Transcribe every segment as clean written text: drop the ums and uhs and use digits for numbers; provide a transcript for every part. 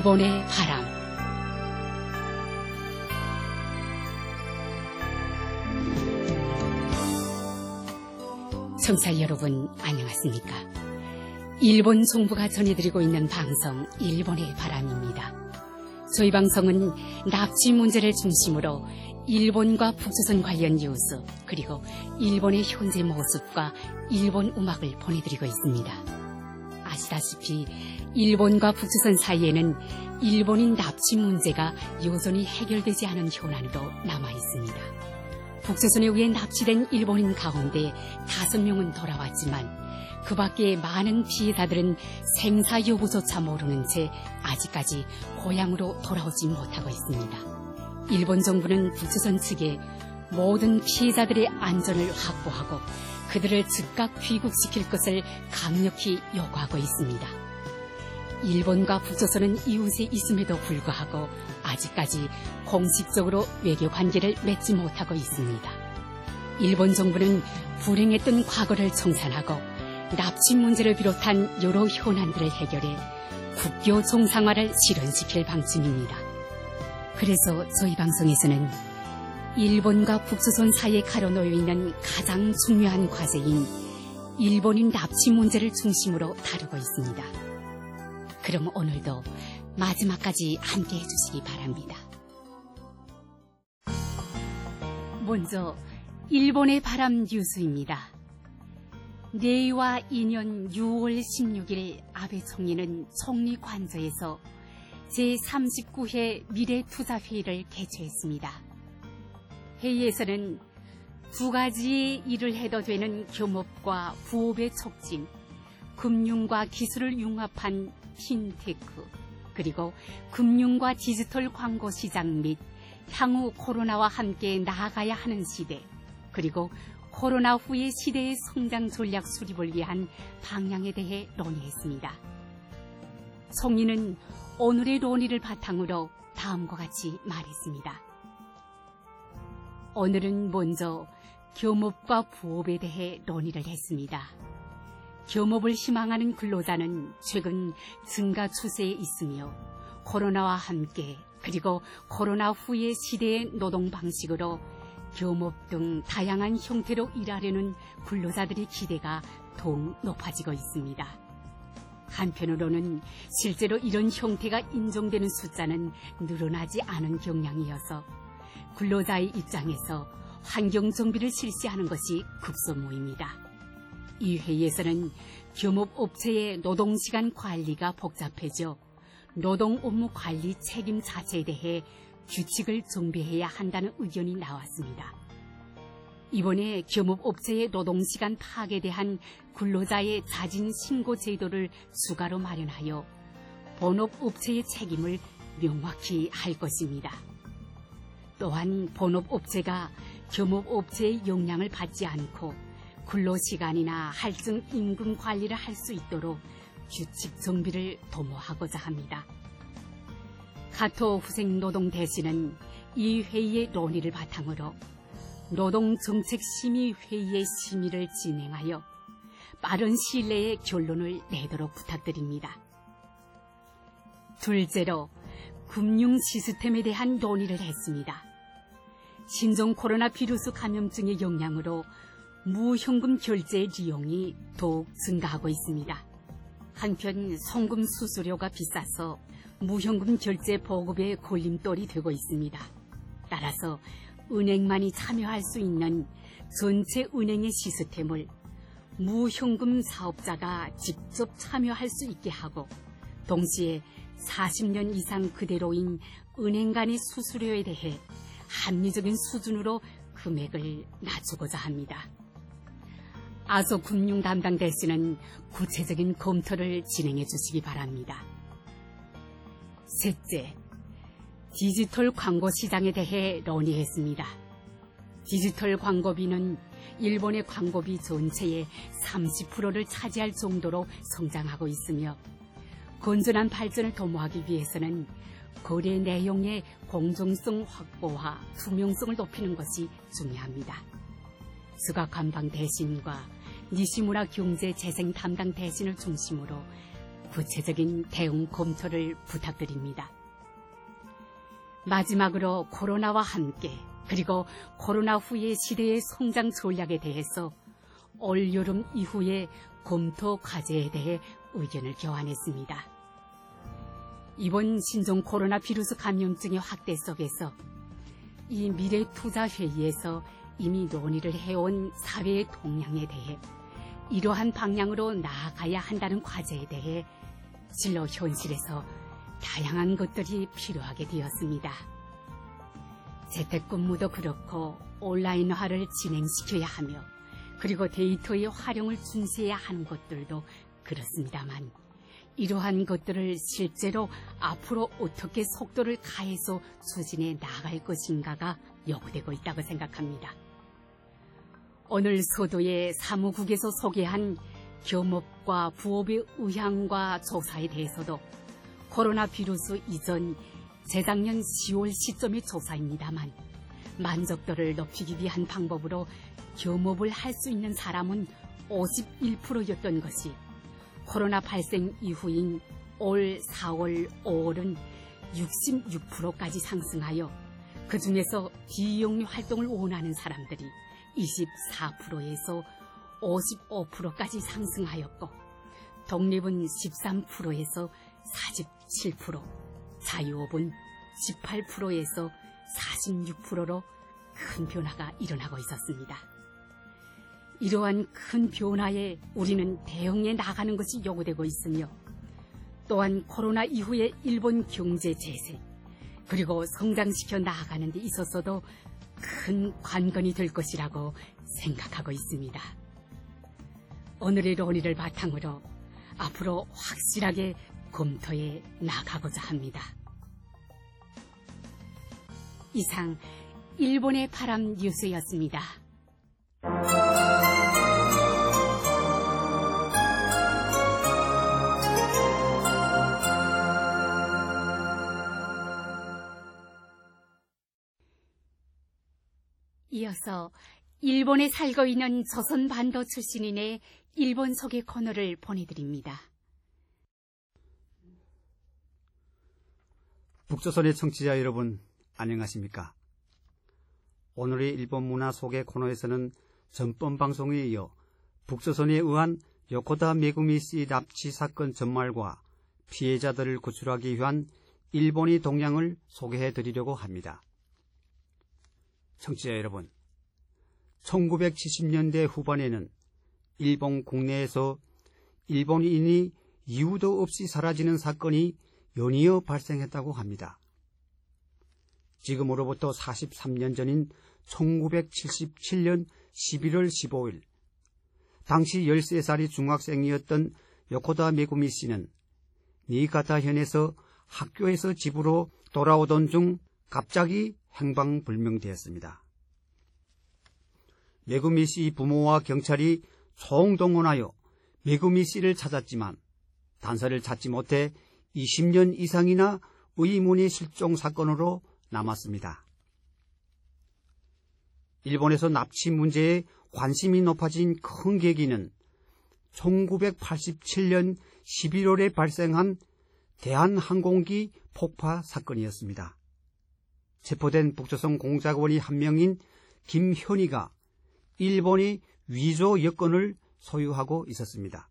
일본의 바람. 청취자 여러분, 안녕하십니까? 일본 정부가 전해드리고 있는 방송 일본의 바람입니다. 저희 방송은 납치 문제를 중심으로 일본과 북조선 관련 뉴스, 그리고 일본의 현재 모습과 일본 음악을 보내드리고 있습니다. 아시다시피 일본과 북조선 사이에는 일본인 납치 문제가 여전히 해결되지 않은 현안으로 남아 있습니다. 북조선에 의해 납치된 일본인 가운데 5명은 돌아왔지만 그 밖에 많은 피해자들은 생사 여부조차 모르는 채 아직까지 고향으로 돌아오지 못하고 있습니다. 일본 정부는 북조선 측에 모든 피해자들의 안전을 확보하고 그들을 즉각 귀국시킬 것을 강력히 요구하고 있습니다. 일본과 북조선은 이웃에 있음에도 불구하고 아직까지 공식적으로 외교 관계를 맺지 못하고 있습니다. 일본 정부는 불행했던 과거를 청산하고 납치 문제를 비롯한 여러 현안들을 해결해 국교 정상화를 실현시킬 방침입니다. 그래서 저희 방송에서는 일본과 북조선 사이에 가려놓여 있는 가장 중요한 과제인 일본인 납치 문제를 중심으로 다루고 있습니다. 그럼 오늘도 마지막까지 함께해 주시기 바랍니다. 먼저 일본의 바람 뉴스입니다. 내와 2년 6월 16일 아베 총리는 총리 관저에서 제39회 미래투자회의를 개최했습니다. 회의에서는 2가지의 일을 해도 되는 겸업과 부업의 촉진, 금융과 기술을 융합한 핀테크, 그리고 금융과 디지털 광고 시장 및 향후 코로나와 함께 나아가야 하는 시대, 그리고 코로나 후의 시대의 성장 전략 수립을 위한 방향에 대해 논의했습니다. 총리는 오늘의 논의를 바탕으로 다음과 같이 말했습니다. 오늘은 먼저 겸업과 부업에 대해 논의를 했습니다. 겸업을 희망하는 근로자는 최근 증가 추세에 있으며 코로나와 함께 그리고 코로나 후의 시대의 노동 방식으로 겸업 등 다양한 형태로 일하려는 근로자들의 기대가 더욱 높아지고 있습니다. 한편으로는 실제로 이런 형태가 인정되는 숫자는 늘어나지 않은 경향이어서 근로자의 입장에서 환경 정비를 실시하는 것이 급선무입니다. 이 회의에서는 겸업업체의 노동시간 관리가 복잡해져 노동 업무 관리 책임 자체에 대해 규칙을 정비해야 한다는 의견이 나왔습니다. 이번에 겸업업체의 노동시간 파악에 대한 근로자의 자진 신고 제도를 추가로 마련하여 본업업체의 책임을 명확히 할 것입니다. 또한 본업업체가 겸업업체의 영향을 받지 않고 근로시간이나 할증 임금 관리를 할 수 있도록 규칙 정비를 도모하고자 합니다. 가토 후생노동대신은 이 회의의 논의를 바탕으로 노동정책심의회의의 심의를 진행하여 빠른 시일 내에 결론을 내도록 부탁드립니다. 둘째로 금융 시스템에 대한 논의를 했습니다. 신종 코로나 비루스 감염증의 영향으로 무현금 결제 비용이 더욱 증가하고 있습니다. 한편 송금 수수료가 비싸서 무현금 결제 보급에 걸림돌이 되고 있습니다. 따라서 은행만이 참여할 수 있는 전체 은행의 시스템을 무현금 사업자가 직접 참여할 수 있게 하고 동시에 40년 이상 그대로인 은행 간의 수수료에 대해 합리적인 수준으로 금액을 낮추고자 합니다. 아소 금융 담당 대신은 구체적인 검토를 진행해 주시기 바랍니다. 셋째, 디지털 광고 시장에 대해 논의했습니다. 디지털 광고비는 일본의 광고비 전체의 30%를 차지할 정도로 성장하고 있으며 건전한 발전을 도모하기 위해서는 거래 내용의 공정성 확보와 투명성을 높이는 것이 중요합니다. 스가 관방 대신과 니시무라 경제재생 담당 대신을 중심으로 구체적인 대응 검토를 부탁드립니다. 마지막으로 코로나와 함께 그리고 코로나 후의 시대의 성장 전략에 대해서 올 여름 이후의 검토 과제에 대해 의견을 교환했습니다. 이번 신종 코로나 바이러스 감염증의 확대 속에서 이 미래투자회의에서 이미 논의를 해온 사회의 동향에 대해 이러한 방향으로 나아가야 한다는 과제에 대해 실로 현실에서 다양한 것들이 필요하게 되었습니다. 재택근무도 그렇고 온라인화를 진행시켜야 하며 그리고 데이터의 활용을 준수해야 하는 것들도 그렇습니다만 이러한 것들을 실제로 앞으로 어떻게 속도를 가해서 추진해 나갈 것인가가 요구되고 있다고 생각합니다. 오늘 서도의 사무국에서 소개한 겸업과 부업의 의향과 조사에 대해서도 코로나 바이러스 이전 재작년 10월 시점의 조사입니다만 만족도를 높이기 위한 방법으로 겸업을 할 수 있는 사람은 51%였던 것이 코로나 발생 이후인 올 4월, 5월은 66%까지 상승하여 그 중에서 비영리 활동을 원하는 사람들이 24%에서 55%까지 상승하였고 독립은 13%에서 47%, 자유업은 18%에서 46%로 큰 변화가 일어나고 있었습니다. 이러한 큰 변화에 우리는 대응해 나가는 것이 요구되고 있으며 또한 코로나 이후의 일본 경제 재생 그리고 성장시켜 나아가는 데 있어서도 큰 관건이 될 것이라고 생각하고 있습니다. 오늘의 논의를 바탕으로 앞으로 확실하게 검토해 나가고자 합니다. 이상 일본의 바람 뉴스였습니다. 이어서 일본에 살고 있는 조선반도 출신인의 일본 소개 코너를 보내드립니다. 북조선의 청취자 여러분, 안녕하십니까? 오늘의 일본 문화 소개 코너에서는 전번 방송에 이어 북조선에 의한 요코다 메구미 씨 납치 사건 전말과 피해자들을 구출하기 위한 일본의 동향을 소개해 드리려고 합니다. 청취자 여러분, 1970년대 후반에는 일본 국내에서 일본인이 이유도 없이 사라지는 사건이 연이어 발생했다고 합니다. 지금으로부터 43년 전인 1977년 11월 15일, 당시 13살의 중학생이었던 요코다 메구미 씨는 니가타현에서 학교에서 집으로 돌아오던 중 갑자기 행방불명되었습니다. 메구미 씨 부모와 경찰이 총동원하여 메구미 씨를 찾았지만 단서를 찾지 못해 20년 이상이나 의문의 실종 사건으로 남았습니다. 일본에서 납치 문제에 관심이 높아진 큰 계기는 1987년 11월에 발생한 대한항공기 폭파 사건이었습니다. 체포된 북조선 공작원이 한 명인 김현희가 일본의 위조 여권을 소유하고 있었습니다.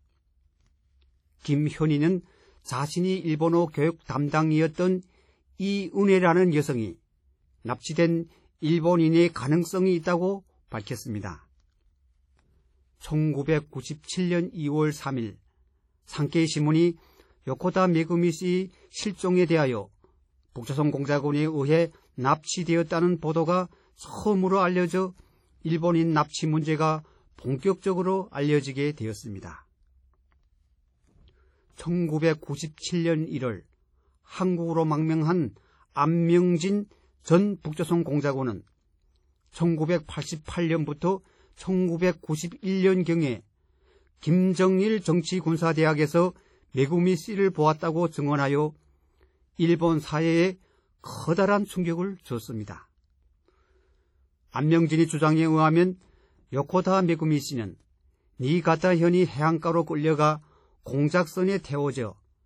김현희는 자신이 일본어 교육 담당이었던 이은혜라는 여성이 납치된 일본인의 가능성이 있다고 밝혔습니다. 1997년 2월 3일 산케이 신문이 요코다 메구미 씨 실종에 대하여 북조선 공작원에 의해 납치되었다는 보도가 처음으로 알려져 일본인 납치 문제가 본격적으로 알려지게 되었습니다. 1997년 1월 한국으로 망명한 안명진 전 북조선 공작원은 1988년부터 1991년경에 김정일 정치군사대학에서 메구미 씨를 보았다고 증언하여 일본 사회에 커다란 충격을 줬습니다. 안명진의 주장에 의하면 요코다 메구미 씨는 니가타현이 해안가로 끌려가 공작선에 태워져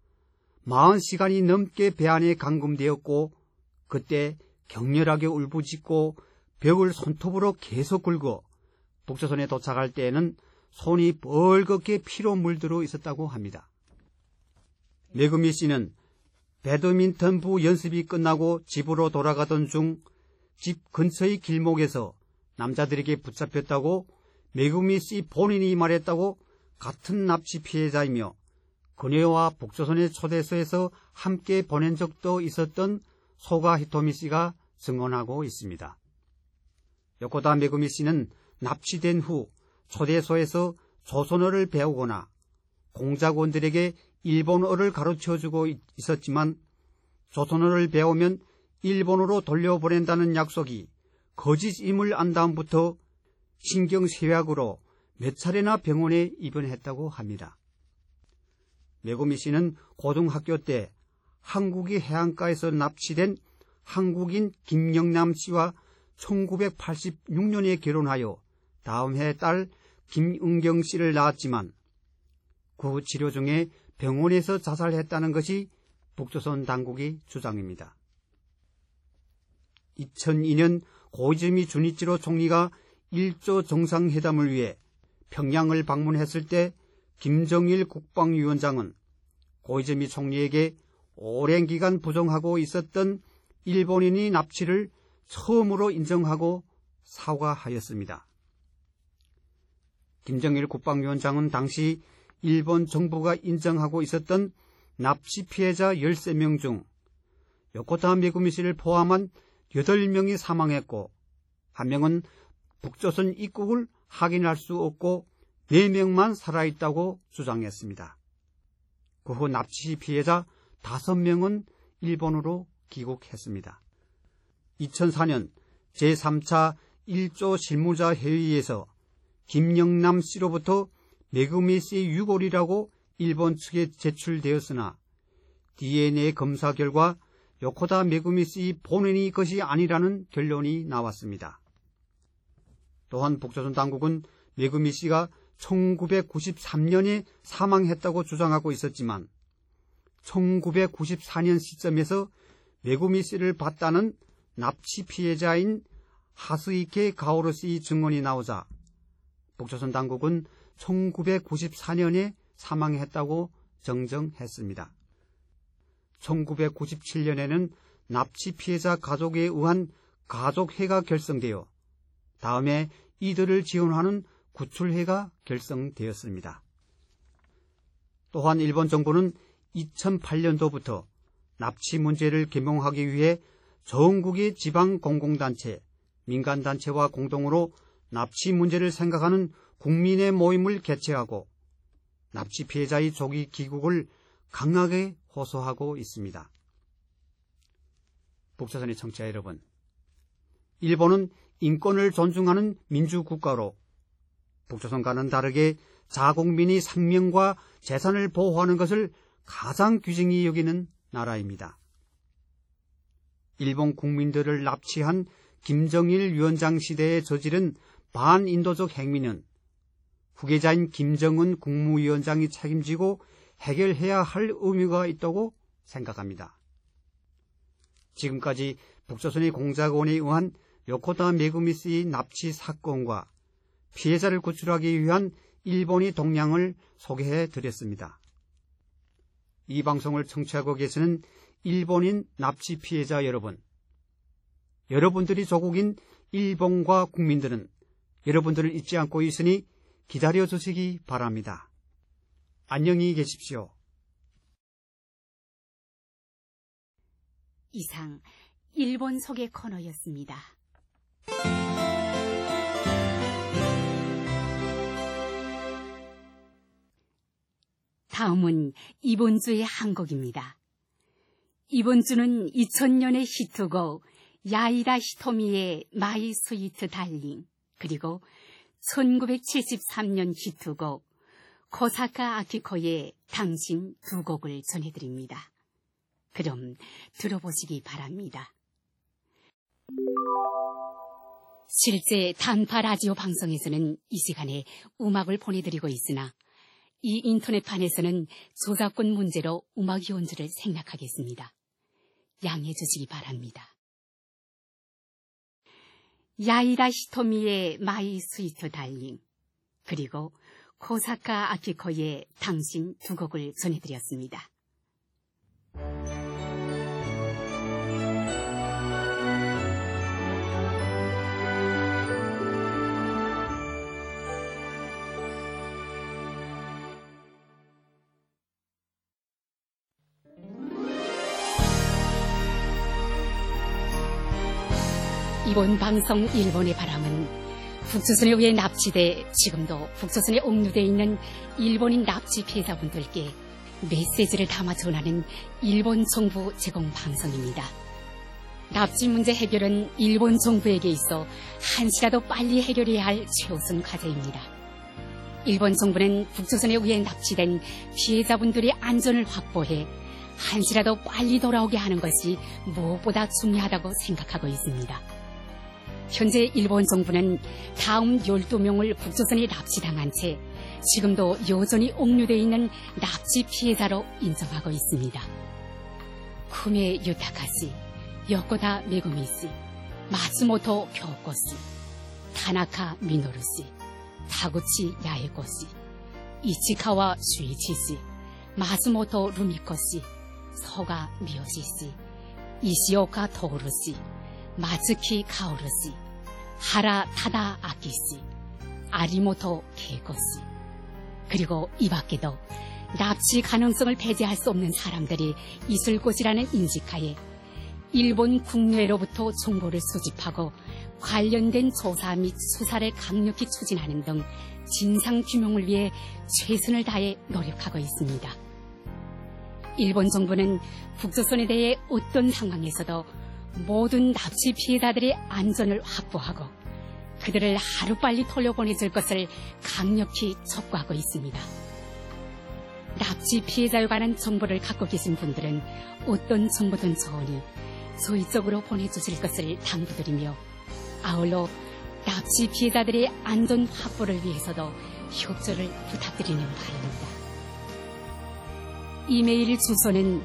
40시간이 넘게 배 안에 감금되었고 그때 격렬하게 울부짖고 벽을 손톱으로 계속 긁어 북조선에 도착할 때에는 손이 벌겋게 피로 물들어 있었다고 합니다. 메구미 씨는 배드민턴부 연습이 끝나고 집으로 돌아가던 중 집 근처의 길목에서 남자들에게 붙잡혔다고 메구미 씨 본인이 말했다고 같은 납치 피해자이며 그녀와 북조선의 초대소에서 함께 보낸 적도 있었던 소가 히토미 씨가 증언하고 있습니다. 요코다 메구미 씨는 납치된 후 초대소에서 조선어를 배우거나 공작원들에게 일본어를 가르쳐주고 있었지만 조선어를 배우면 일본으로 돌려보낸다는 약속이 거짓임을 안 다음부터 신경쇠약으로 몇 차례나 병원에 입원했다고 합니다. 메구미 씨는 고등학교 때 한국의 해안가에서 납치된 한국인 김영남 씨와 1986년에 결혼하여 다음 해 딸 김은경 씨를 낳았지만 그 치료 중에 병원에서 자살했다는 것이 북조선 당국의 주장입니다. 2002년 고이즈미 주니치로 총리가 1조 정상회담을 위해 평양을 방문했을 때 김정일 국방위원장은 고이즈미 총리에게 오랜 기간 부정하고 있었던 일본인의 납치를 처음으로 인정하고 사과하였습니다. 김정일 국방위원장은 당시 일본 정부가 인정하고 있었던 납치 피해자 13명 중 요코타 메구미 씨를 포함한 8명이 사망했고 1명은 북조선 입국을 확인할 수 없고 4명만 살아있다고 주장했습니다. 그 후 납치 피해자 5명은 일본으로 귀국했습니다. 2004년 제3차 1조 실무자 회의에서 김영남 씨로부터 메구미 씨 유골이라고 일본 측에 제출되었으나 DNA 검사 결과 요코다 메구미 씨 본인이 것이 아니라는 결론이 나왔습니다. 또한 북조선 당국은 메구미 씨가 1993년에 사망했다고 주장하고 있었지만 1994년 시점에서 메구미 씨를 봤다는 납치 피해자인 하스이케 가오루 씨 증언이 나오자 북조선 당국은 1994년에 사망했다고 정정했습니다. 1997년에는 납치 피해자 가족에 의한 가족회가 결성되어 다음에 이들을 지원하는 구출회가 결성되었습니다. 또한 일본 정부는 2008년도부터 납치 문제를 규명하기 위해 전국의 지방 공공단체, 민간단체와 공동으로 납치 문제를 생각하는 국민의 모임을 개최하고 납치 피해자의 조기 귀국을 강하게 호소하고 있습니다. 북조선의 청취자 여러분, 일본은 인권을 존중하는 민주국가로 북조선과는 다르게 자국민의 생명과 재산을 보호하는 것을 가장 귀중히 여기는 나라입니다. 일본 국민들을 납치한 김정일 위원장 시대에 저지른 반인도적 행위는 후계자인 김정은 국무위원장이 책임지고 해결해야 할 의무가 있다고 생각합니다. 지금까지 북조선의 공작원에 의한 요코다 메구미 씨의 납치 사건과 피해자를 구출하기 위한 일본의 동향을 소개해 드렸습니다. 이 방송을 청취하고 계시는 일본인 납치 피해자 여러분, 여러분들이 조국인 일본과 국민들은 여러분들을 잊지 않고 있으니 기다려 주시기 바랍니다. 안녕히 계십시오. 이상 일본 소개 코너였습니다. 다음은 이번 주의 한 곡입니다. 이번 주는 2000년의 히트곡 야이라 히토미의 마이 스위트 달링, 그리고 1973년 히트곡 코사카 아키코의 당신 두 곡을 전해드립니다. 그럼 들어보시기 바랍니다. 실제 단파 라디오 방송에서는 이 시간에 음악을 보내드리고 있으나 이 인터넷판에서는 저작권 문제로 음악 연주를 생략하겠습니다. 양해해 주시기 바랍니다. 야이라 히토미의 마이 스위트 달링, 그리고 코사카 아키코의 당신 두 곡을 전해드렸습니다. 이번 방송 일본의 바람은 북조선에 의해 납치돼 지금도 북조선에 옥류되어 있는 일본인 납치 피해자분들께 메시지를 담아 전하는 일본 정부 제공 방송입니다. 납치 문제 해결은 일본 정부에게 있어 한시라도 빨리 해결해야 할 최우선 과제입니다. 일본 정부는 북조선에 의해 납치된 피해자분들의 안전을 확보해 한시라도 빨리 돌아오게 하는 것이 무엇보다 중요하다고 생각하고 있습니다. 현재 일본 정부는 다음 12명을 북조선에 납치당한 채 지금도 여전히 옥류되어 있는 납치 피해자로 인정하고 있습니다. 쿠메 유타카씨, 요코다 메구미씨, 마츠모토 교코씨, 타나카 미노루씨, 타구치 야에코씨, 이치카와 슈이치씨, 마츠모토 루미코씨, 소가 미요시씨, 이시오카 토우루씨, 마츠키 카오루씨, 하라 타다 아키씨, 아리모토 케이코씨, 그리고 이 밖에도 납치 가능성을 배제할 수 없는 사람들이 있을 곳이라는 인식하에 일본 국내로부터 정보를 수집하고 관련된 조사 및 수사를 강력히 추진하는 등 진상규명을 위해 최선을 다해 노력하고 있습니다. 일본 정부는 북조선에 대해 어떤 상황에서도 모든 납치 피해자들의 안전을 확보하고 그들을 하루빨리 돌려보내줄 것을 강력히 촉구하고 있습니다. 납치 피해자에 관한 정보를 갖고 계신 분들은 어떤 정보든 좋으니 저희 쪽으로 보내주실 것을 당부드리며 아울러 납치 피해자들의 안전 확보를 위해서도 협조를 부탁드리는 바입니다. 이메일 주소는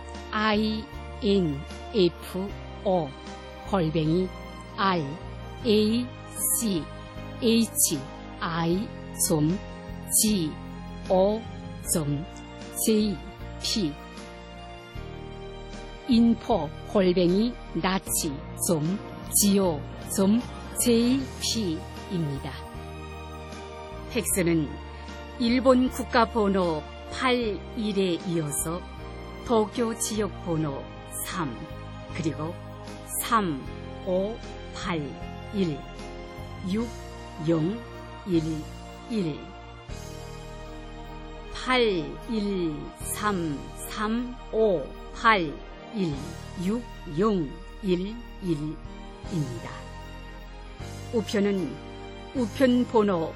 info@raci.go.jp info@nachi.go.jp입니다. 팩스는 일본 국가번호 81에 이어서 도쿄 지역번호 3 그리고 3581 6011 8133581611입니다. 우편은 우편번호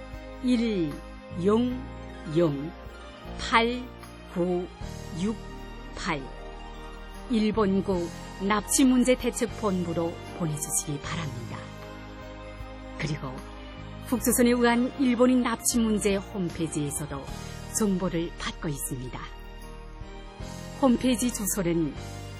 1008968 일본구 납치문제대책본부로 보내주시기 바랍니다. 그리고 북조선에 의한 일본인 납치 문제 홈페이지에서도 정보를 받고 있습니다. 홈페이지 주소는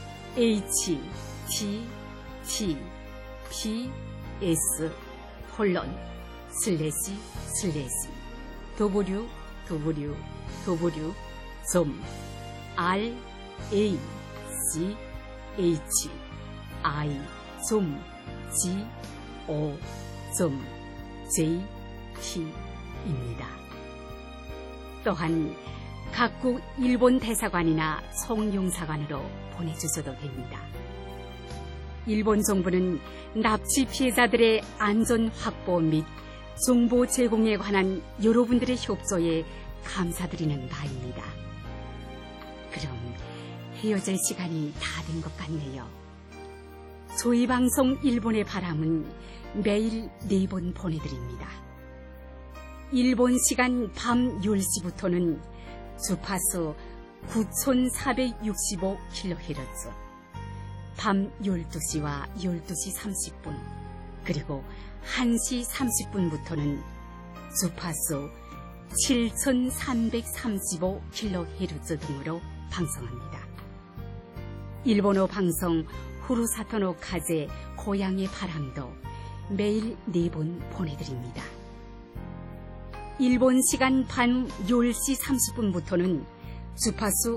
www.raci.go.jp입니다. 또한 각국 일본 대사관이나 송용사관으로 보내주셔도 됩니다. 일본 정부는 납치 피해자들의 안전 확보 및 정보 제공에 관한 여러분들의 협조에 감사드리는 바입니다. 그럼 헤어질 시간이 다 된 것 같네요. 저희 방송 일본의 바람은 매일 4번 보내드립니다. 일본 시간 밤 10시부터는 주파수 9465kHz, 밤 12시와 12시 30분, 그리고 1시 30분부터는 주파수 7335kHz 등으로 방송합니다. 일본어 방송 후루사토노 카제 고향의 바람도 매일 4번 보내드립니다. 일본 시간 밤 10시 30분부터는 주파수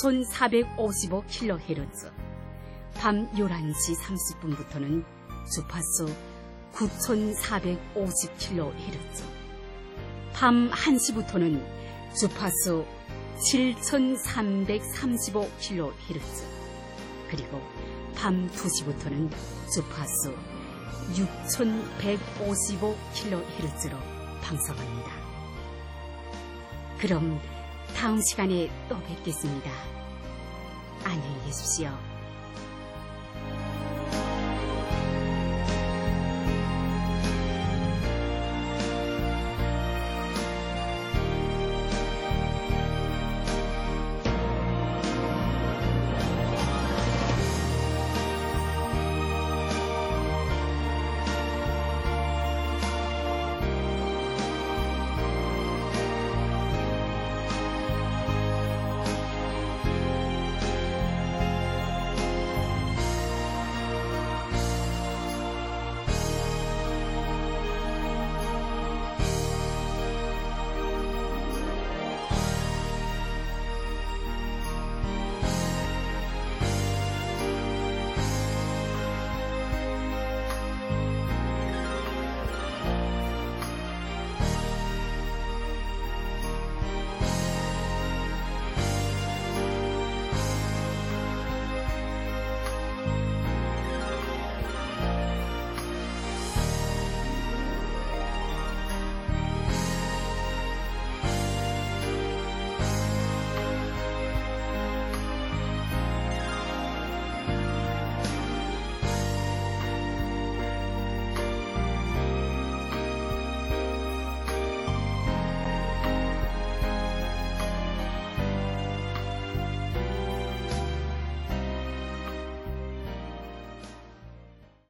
9455kHz, 밤 11시 30분부터는 주파수 9450kHz, 밤 1시부터는 주파수 7335kHz, 그리고 밤 2시부터는 주파수 6155kHz로 방송합니다. 그럼 다음 시간에 또 뵙겠습니다. 안녕히 계십시오.